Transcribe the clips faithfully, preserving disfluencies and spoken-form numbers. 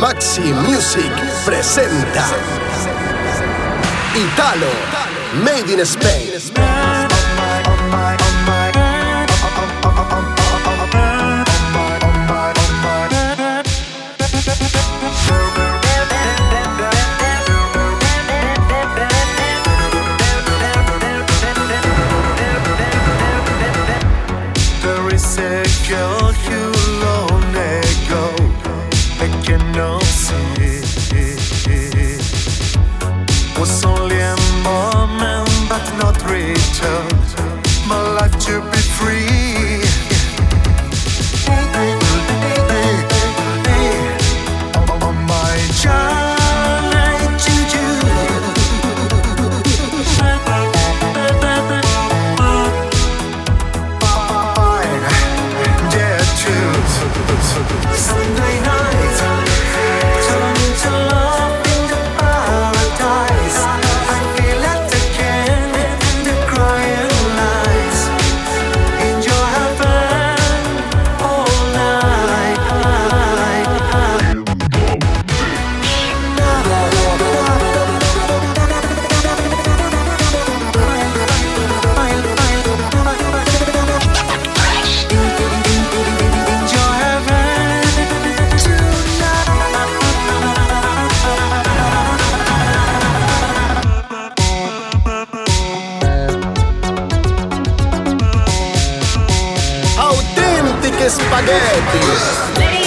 Maxi Music presenta Italo, Made in Spain. There is a girl you long ago I cannot see. Was only a moment but not return. My life to be free. On my journey to you. Sunday night, turn into love in the paradise. I feel it again in the crying lights. In your heaven all night. Autentiche spaghetti.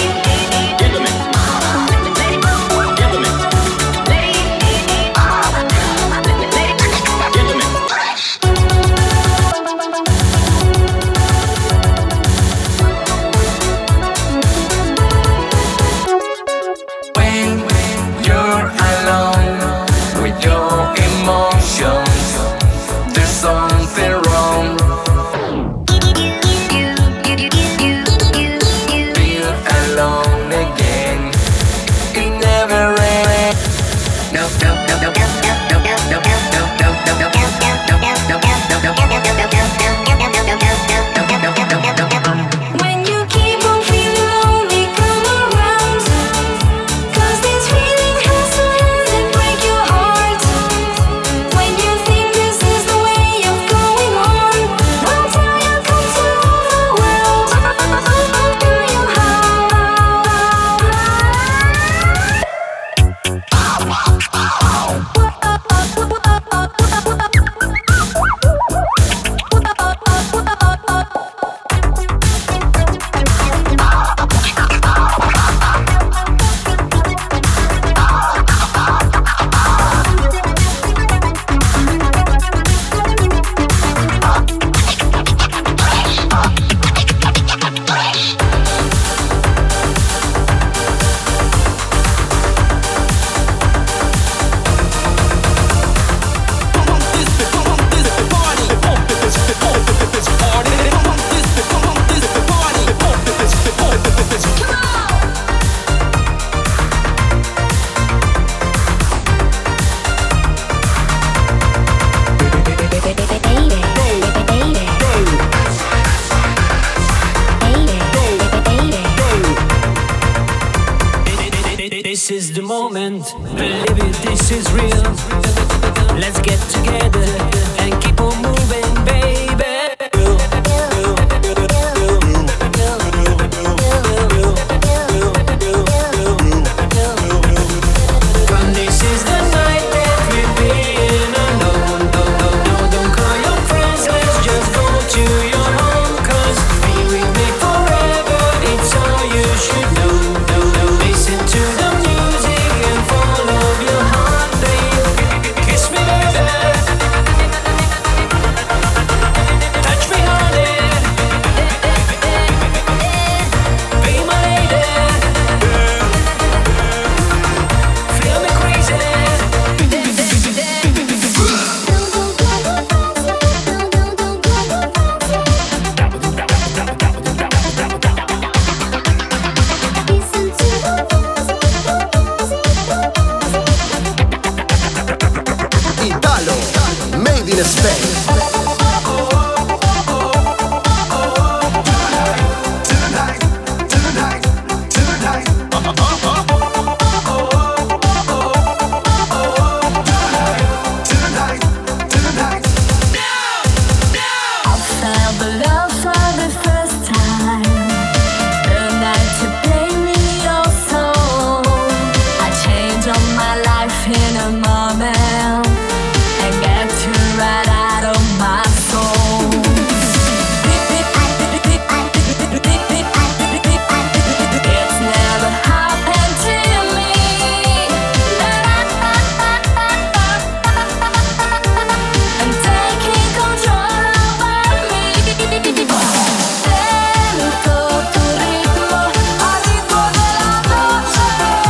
When you're alone with your emotions, there's something wrong. Feel alone again. It never ends. No, no, no, no, no, no, no, no, no, no, no, no, When you keep on feeling lonely, come around. 'Cause this feeling has to end and break your heart. When you think this is the way of going on, until you come to the world, I'll do you This is the moment, believe it, this is real. Let's get together and keep on moving, baby. Come, this is the night that we've been alone. No, no, no, don't call your friends, let's just go to your home. 'Cause be with me forever, it's all you should know. No, no, listen to the music and follow your heart, babe. Kiss me, baby. Touch me, honey. Be my lady. Feel me crazy. Italo, Made in Spain. Tonight, tonight, tonight. in a moment and get you right out of my soul. It's never happened to me. I'm taking control over me. Sento tu ritmo al ritmo della voce.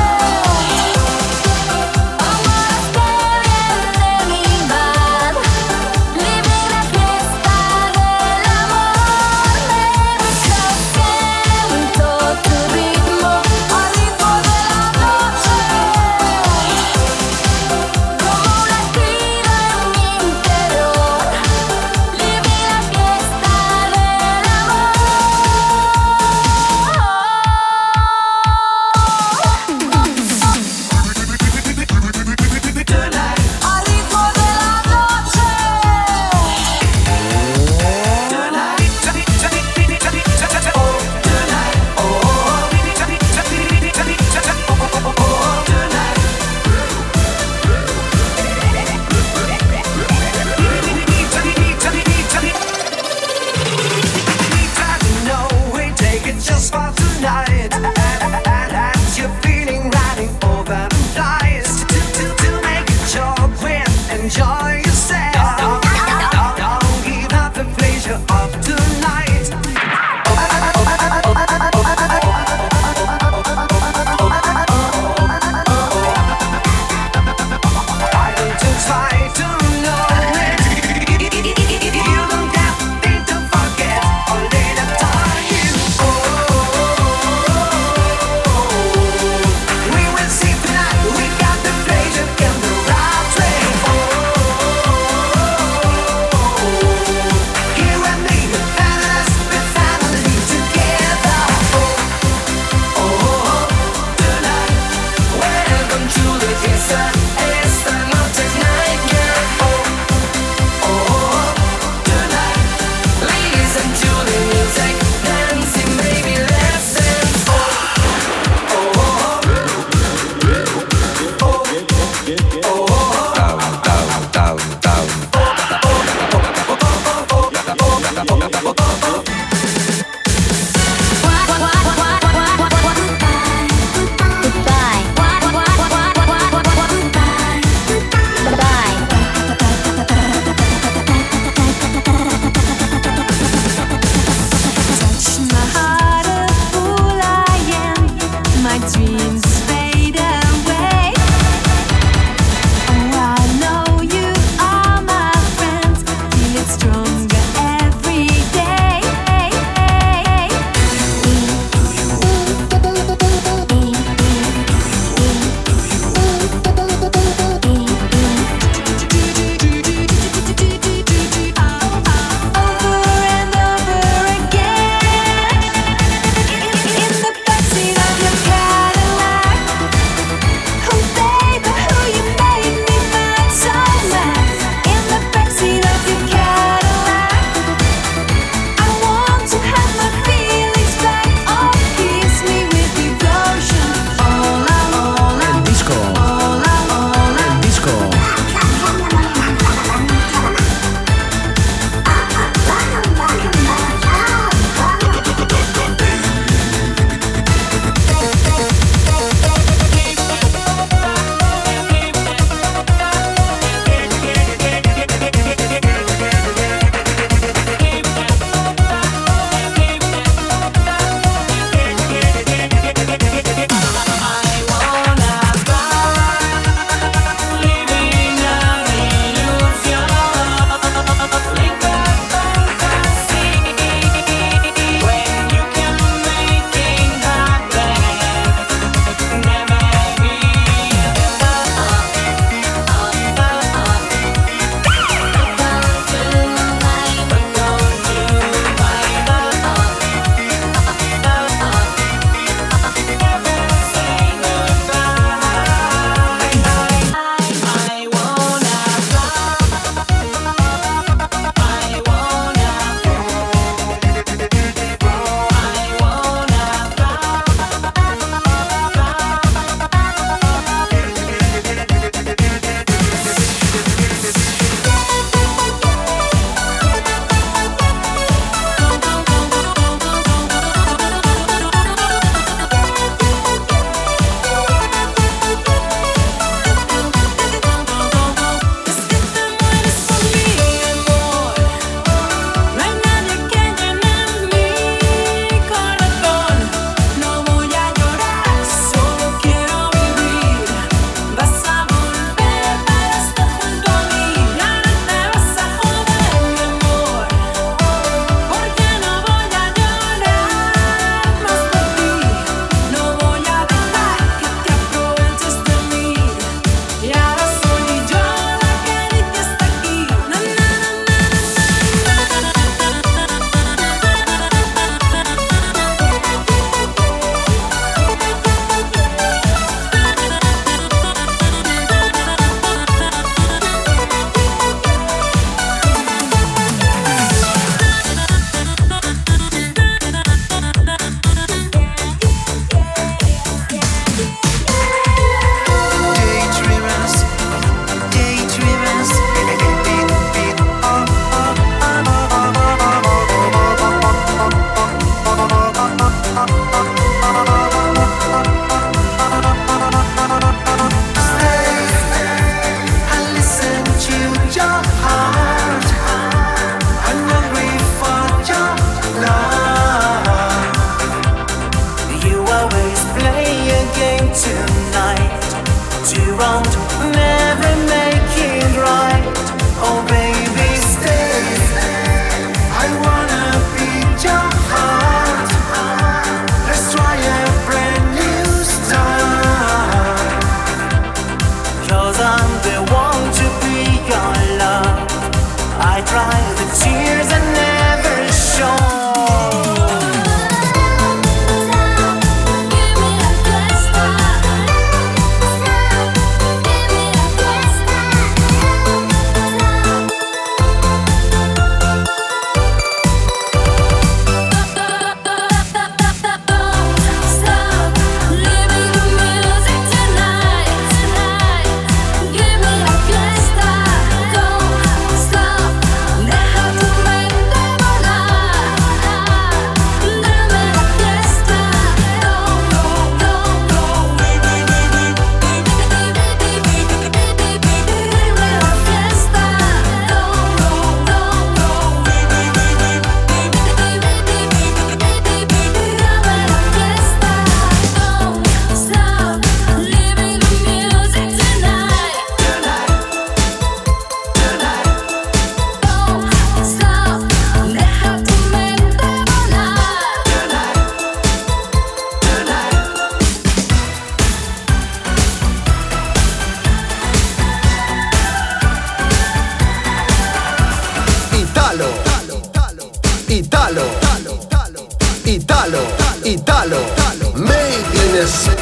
Just for tonight, and you're feeling running over flies to, to, to make a job with, enjoy yourself. Don't, don't give up the pleasure of tonight. Why don't you try to know it? You don't have to forget all the time you we will see tonight. We got the pleasure in the right train. You and me, and us, we're family together. Tonight, welcome to the fiesta. Esta noche es night, girl. Tonight, listen to the music, dancing, baby, let's dance. Touch my heart, a fool I am. My dreams fade away.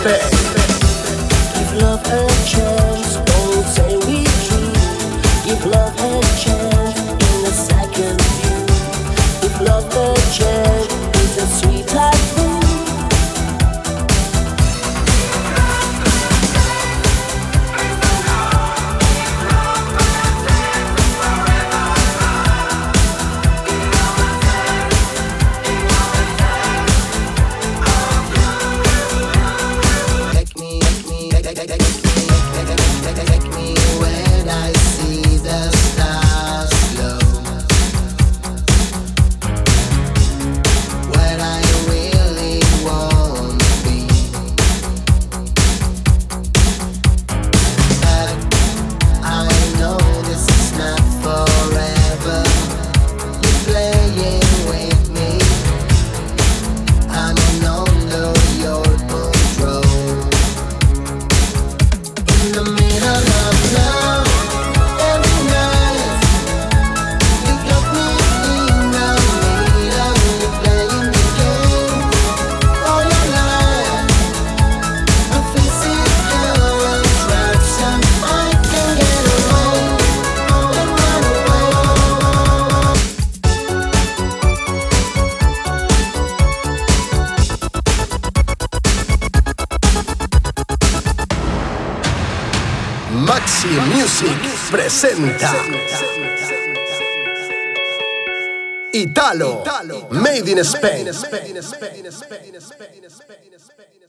Spain. Give love a chance, don't say we true. Give love a chance in a second view. Give love a chance, it's a sweet like food. Maxi Music presenta Italo, Made in Spain.